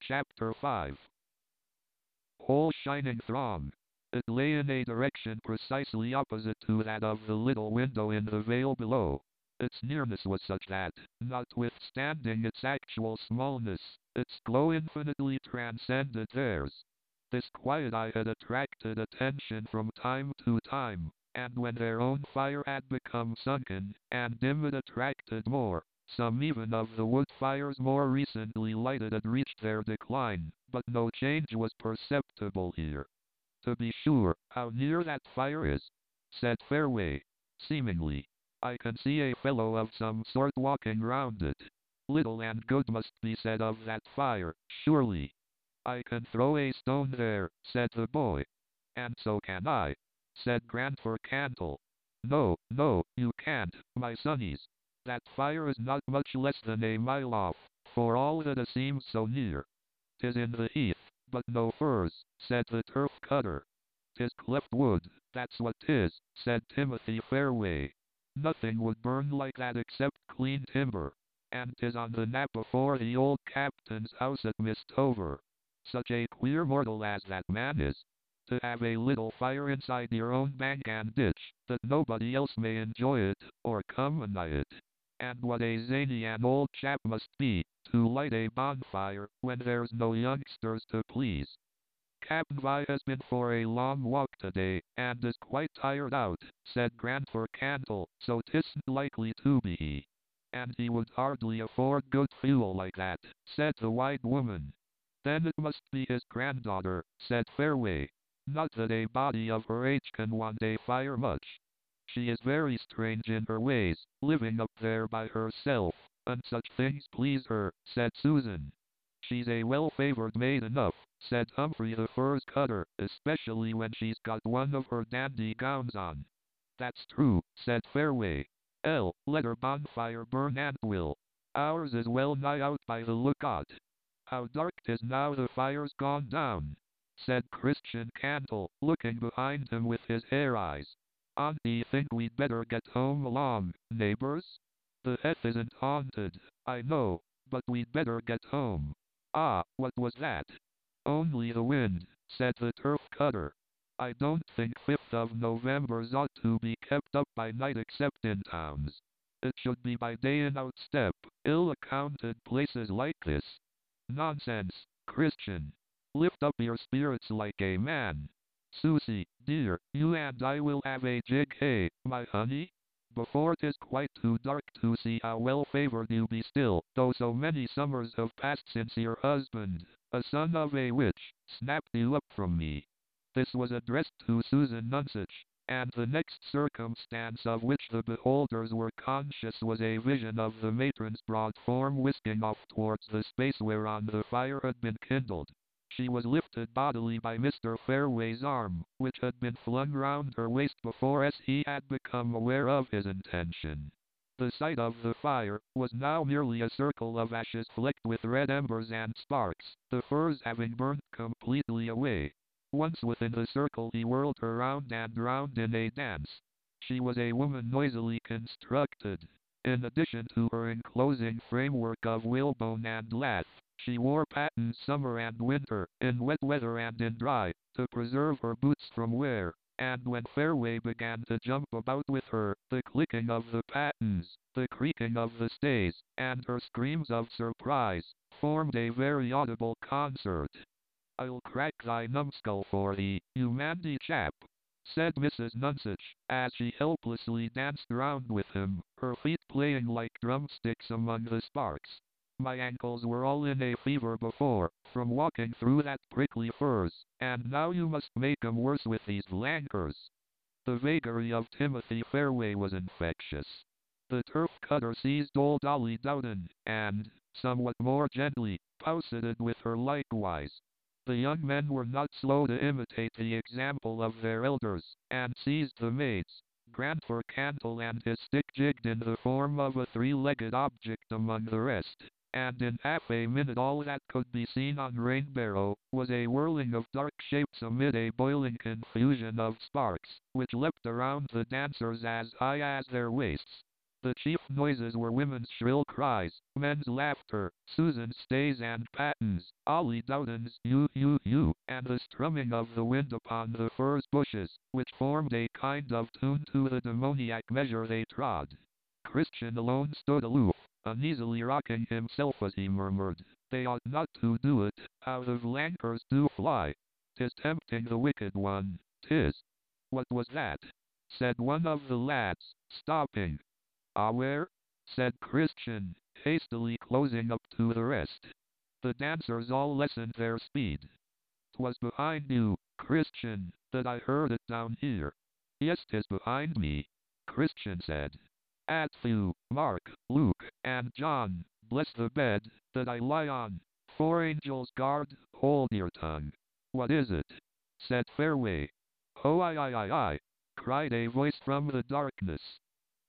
Chapter 5. Whole shining throng. It lay in a direction precisely opposite to that of the little window in the vale below. Its nearness was such that, notwithstanding its actual smallness, its glow infinitely transcended theirs. This quiet eye had attracted attention from time to time, and when their own fire had become sunken and dim it attracted more. Some even of the wood fires more recently lighted had reached their decline, but no change was perceptible here. "To be sure, how near that fire is," said Fairway. "Seemingly, I can see a fellow of some sort walking round it. Little and good must be said of that fire, surely." "I can throw a stone there," said the boy. "And so can I," said Grandfer Cantle. "No, no, you can't, my sonnies. That fire is not much less than a mile off, for all that it seems so near." "'Tis in the heath, but no firs," said the turf cutter. "'Tis cleft wood, that's what 'tis," said Timothy Fairway. "Nothing would burn like that except clean timber. And 'tis on the nap afore the old captain's house at Mistover. Such a queer mortal as that man is. To have a little fire inside your own bank and ditch, that nobody else may enjoy it, or come anigh it. And what a zany an old chap must be, to light a bonfire, when there's no youngsters to please." "Cap'n Vi has been for a long walk today, and is quite tired out," said Grandfer Cantle, "so 'tisn't likely to be he. And he would hardly afford good fuel like that," said the white woman. "Then it must be his granddaughter," said Fairway. "Not that a body of her age can want a fire much. She is very strange in her ways, living up there by herself, and such things please her," said Susan. "She's a well-favored maid enough," said Humphrey the furs cutter, "especially when she's got one of her dandy gowns on." "That's true," said Fairway. "Let her bonfire burn and will. Ours is well nigh out by the look on't." "How dark 'tis now the fire's gone down," said Christian Cantle, looking behind him with his hair eyes. "D'ye think we'd better get home along, neighbors? The heath isn't haunted, I know, but we'd better get home." "Ah, what was that?" "Only the wind," said the turf cutter. "I don't think 5th of November's ought to be kept up by night except in towns. It should be by day in outstep, ill-accounted places like this." "Nonsense, Christian. Lift up your spirits like a man. Susie, dear, you and I will have a jig, hey, my honey? Before 'tis quite too dark to see how well-favored you be still, though so many summers have passed since your husband, a son of a witch, snapped you up from me." This was addressed to Susan Nunsuch, and the next circumstance of which the beholders were conscious was a vision of the matron's broad form whisking off towards the space whereon the fire had been kindled. She was lifted bodily by Mr. Fairway's arm, which had been flung round her waist before as he had become aware of his intention. The site of the fire was now merely a circle of ashes flecked with red embers and sparks, the firs having burnt completely away. Once within the circle he whirled her round and round in a dance. She was a woman noisily constructed. In addition to her enclosing framework of whalebone and lath, she wore pattens summer and winter, in wet weather and in dry, to preserve her boots from wear, and when Fairway began to jump about with her, the clicking of the pattens, the creaking of the stays, and her screams of surprise, formed a very audible concert. "I'll crack thy numbskull for thee, you mandy chap," said Mrs. Nunsuch, as she helplessly danced round with him, her feet playing like drumsticks among the sparks. "My ankles were all in a fever before, from walking through that prickly furze, and now you must make 'em worse with these flankers." The vagary of Timothy Fairway was infectious. The turf cutter seized old Dolly Dowden, and, somewhat more gently, pouseted with her likewise. The young men were not slow to imitate the example of their elders, and seized the maids. Grandfer Cantle and his stick jigged in the form of a three-legged object among the rest, and in half a minute all that could be seen on Rainbarrow was a whirling of dark shapes amid a boiling confusion of sparks, which leapt around the dancers as high as their waists. The chief noises were women's shrill cries, men's laughter, Susan Stays and Patton's, Ollie Dowden's you, and the strumming of the wind upon the furze bushes, which formed a kind of tune to the demoniac measure they trod. Christian alone stood aloof, uneasily rocking himself as he murmured, "They ought not to do it, out of Lancers do fly. 'Tis tempting the wicked one, 'tis." "What was that?" said one of the lads, stopping. "Ah, where?" said Christian, hastily closing up to the rest. The dancers all lessened their speed. "'Twas behind you, Christian, that I heard it down here." "Yes, 'tis behind me," Christian said. "Matthew, Mark, Luke, and John, bless the bed that I lie on. 4 angels guard, hold your tongue." "What is it?" said Fairway. "Oh, I," cried a voice from the darkness.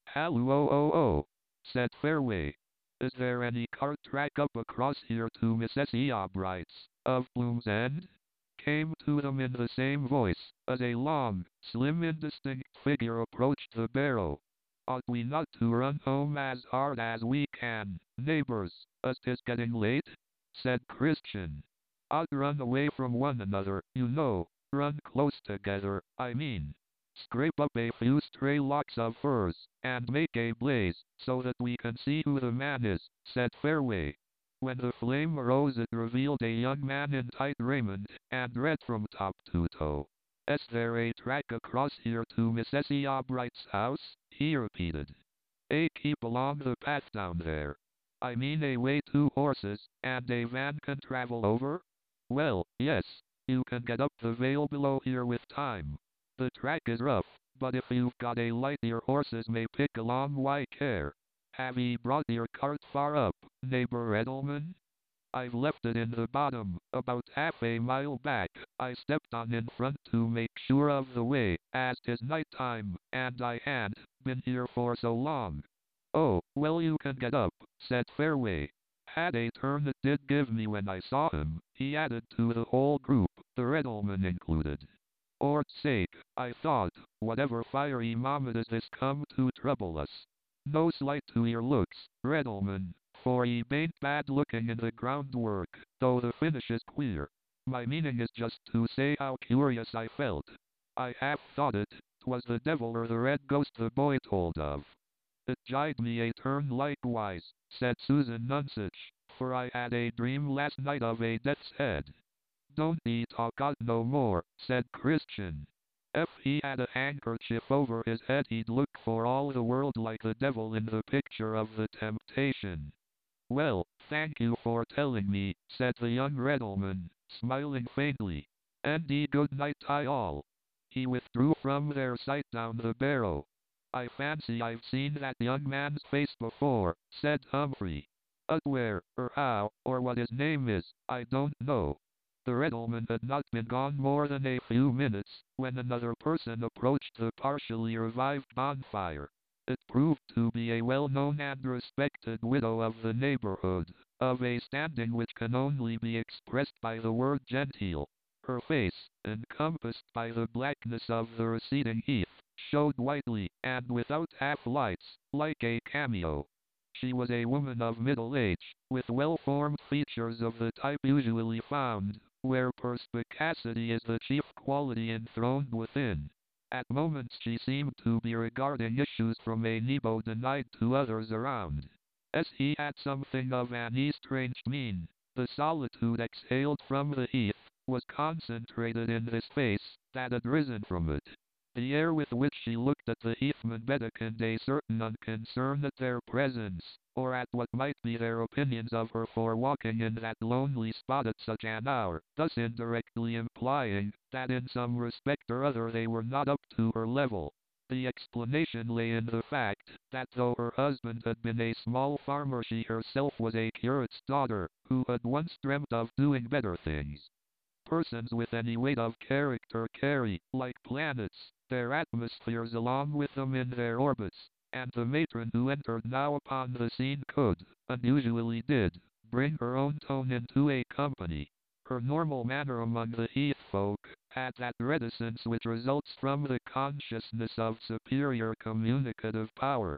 "Hallo, said Fairway. "Is there any cart track up across here to Mrs. Eobright's, of Bloom's End?" came to them in the same voice, as a long, slim, indistinct figure approached the barrow. "Ought we not to run home as hard as we can, neighbors, as 'tis getting late?" said Christian. "Ought run away from one another, you know, run close together, I mean. Scrape up a few stray locks of furs, and make a blaze, so that we can see who the man is," said Fairway. When the flame arose it revealed a young man in tight raiment, and red from top to toe. "Is there a track across here to Mrs. Eobright's house?" he repeated. Keep along the path down there. I mean a way 2 horses, and a van can travel over?" "Well, yes. You can get up the vale below here with time. The track is rough, but if you've got a light your horses may pick along why care. Have ye brought your cart far up, neighbor Edelman?" "I've left it in the bottom, about half a mile back. I stepped on in front to make sure of the way, as 'tis night time, and I han't been here for so long." "Oh, well you can get up," said Fairway. "Had a turn it did give me when I saw him," he added to the whole group, the Reddleman included. "Ord's sake, I thought, whatever fiery mammoth is this come to trouble us? No slight to your looks, Reddleman, for ye bain't bad looking in the groundwork, though the finish is queer. My meaning is just to say how curious I felt. I half thought 'twas the devil or the red ghost the boy told of." "It jibed me a turn likewise," said Susan Nunsuch, "for I had a dream last night of a death's head." "Don't ye talk out no more," said Christian. "If he had a handkerchief over his head he'd look for all the world like the devil in the picture of the Temptation." "Well, thank you for telling me," said the young Reddleman, smiling faintly. "And good night to all." He withdrew from their sight down the barrow. "I fancy I've seen that young man's face before," said Humphrey. "Where, or how, or what his name is, I don't know." The Reddleman had not been gone more than a few minutes, when another person approached the partially revived bonfire. It proved to be a well-known and respected widow of the neighborhood, of a standing which can only be expressed by the word genteel. Her face, encompassed by the blackness of the receding heath, showed whitely, and without half-lights, like a cameo. She was a woman of middle age, with well-formed features of the type usually found where perspicacity is the chief quality enthroned within. At moments she seemed to be regarding issues from a Nebo denied to others around. As he had something of an estranged mien, the solitude exhaled from the heath was concentrated in this face that had risen from it. The air with which she looked at the heathmen betokened a certain unconcern at their presence, or at what might be their opinions of her for walking in that lonely spot at such an hour, thus indirectly implying that in some respect or other they were not up to her level. The explanation lay in the fact that though her husband had been a small farmer she herself was a curate's daughter, who had once dreamt of doing better things. Persons with any weight of character carry, like planets, their atmospheres along with them in their orbits, and the matron who entered now upon the scene could, and usually did, bring her own tone into a company. Her normal manner among the heath folk had that reticence which results from the consciousness of superior communicative power.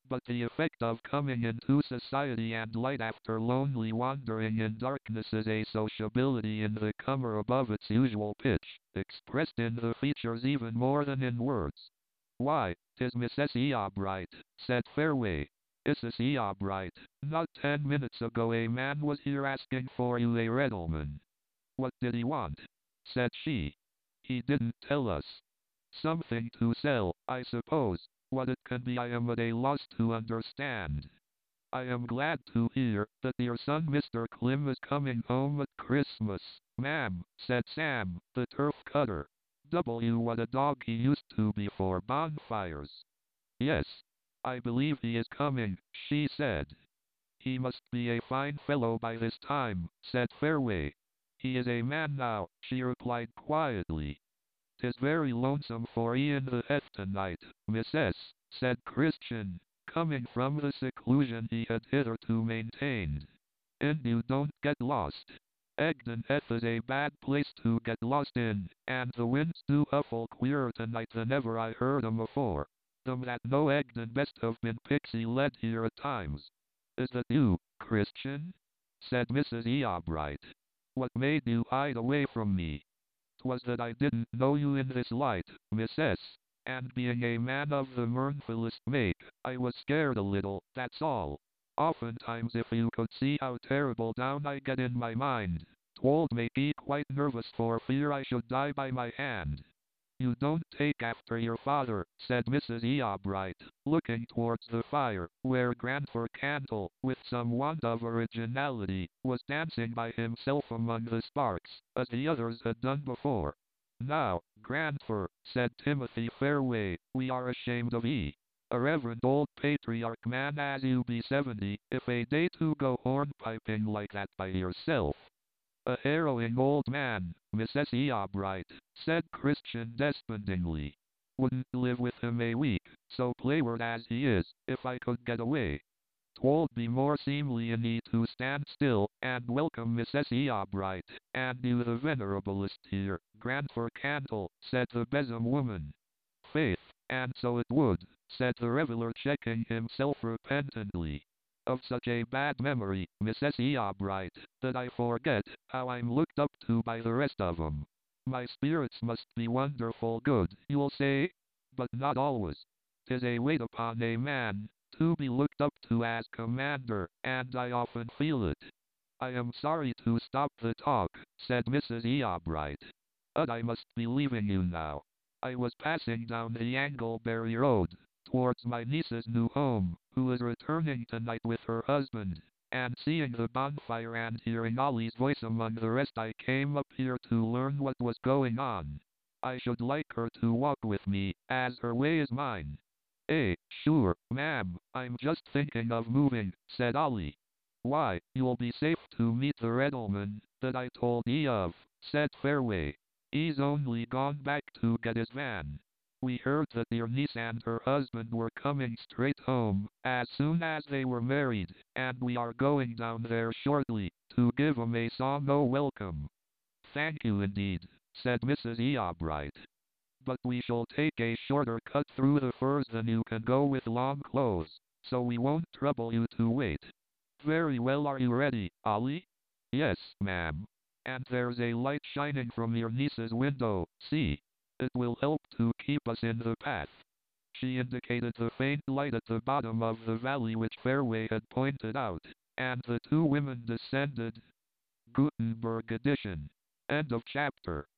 But the effect of coming into society and light after lonely wandering in darkness is a sociability in the comer above its usual pitch, expressed in the features even more than in words. Why, 'tis Mrs. Eobright, said Fairway. Mrs. Eobright, not 10 minutes ago a man was here asking for you, a Redleman. What did he want? Said she. He didn't tell us. Something to sell, I suppose. What it can be I am at a loss to understand. I am glad to hear that your son Mr. Clem is coming home at Christmas, ma'am, said Sam, the turf cutter. What a dog he used to be for bonfires. Yes, I believe he is coming, she said. He must be a fine fellow by this time, said Fairway. He is a man now, she replied quietly. 'Tis very lonesome for Ian the Heth tonight, Missus, said Christian, coming from the seclusion he had hitherto maintained. And you don't get lost. Egdon Heath is a bad place to get lost in, and the winds do huffle queerer tonight than ever I heard 'em afore. Them that know Egdon best have been pixie-led here at times. Is that you, Christian? Said Mrs. Eobright. What made you hide away from me? 'Twas that I didn't know you in this light, Missus, and being a man of the mournfulest make, I was scared a little, that's all. Oftentimes if you could see how terrible down I get in my mind, 'twould make me quite nervous for fear I should die by my hand. You don't take after your father, said Mrs. Eobright, looking towards the fire, where Grandfer Cantle, with some want of originality, was dancing by himself among the sparks, as the others had done before. Now, Grandfer, said Timothy Fairway, we are ashamed of ye. A reverend old patriarch man as you be 70, if a day to go hornpiping like that by yourself. A harrowing old man, Mrs. Eobright, said Christian despondingly. Wouldn't live with him a week, so playward as he is, if I could get away. 'Twould be more seemly in ye to stand still, and welcome Mrs. Eobright, and you the venerablest here, Grandfer Cantle, said the besom woman. Faith, and so it would, said the reveller checking himself repentantly. Of such a bad memory, Mrs. Eobright, that I forget how I'm looked up to by the rest of 'em. My spirits must be wonderful good, you'll say? But not always. 'Tis a weight upon a man, to be looked up to as commander, and I often feel it. I am sorry to stop the talk, said Mrs. Eobright. But I must be leaving you now. I was passing down the Anglebury Road, towards my niece's new home, who is returning tonight with her husband, and seeing the bonfire and hearing Ollie's voice among the rest I came up here to learn what was going on. I should like her to walk with me, as her way is mine. Sure, ma'am, I'm just thinking of moving, said Ollie. Why, you'll be safe to meet the Redleman, that I told ye of, said Fairway. He's only gone back to get his van. We heard that your niece and her husband were coming straight home, as soon as they were married, and we are going down there shortly, to give 'em a song o' welcome. Thank you indeed, said Mrs. Eobright. But we shall take a shorter cut through the firs than you can go with long clothes, so we won't trouble you to wait. Very well, are you ready, Ollie? Yes, ma'am. And there's a light shining from your niece's window, see. It will help to keep us in the path. She indicated the faint light at the bottom of the valley which Fairway had pointed out, and the two women descended. Gutenberg edition. End of chapter.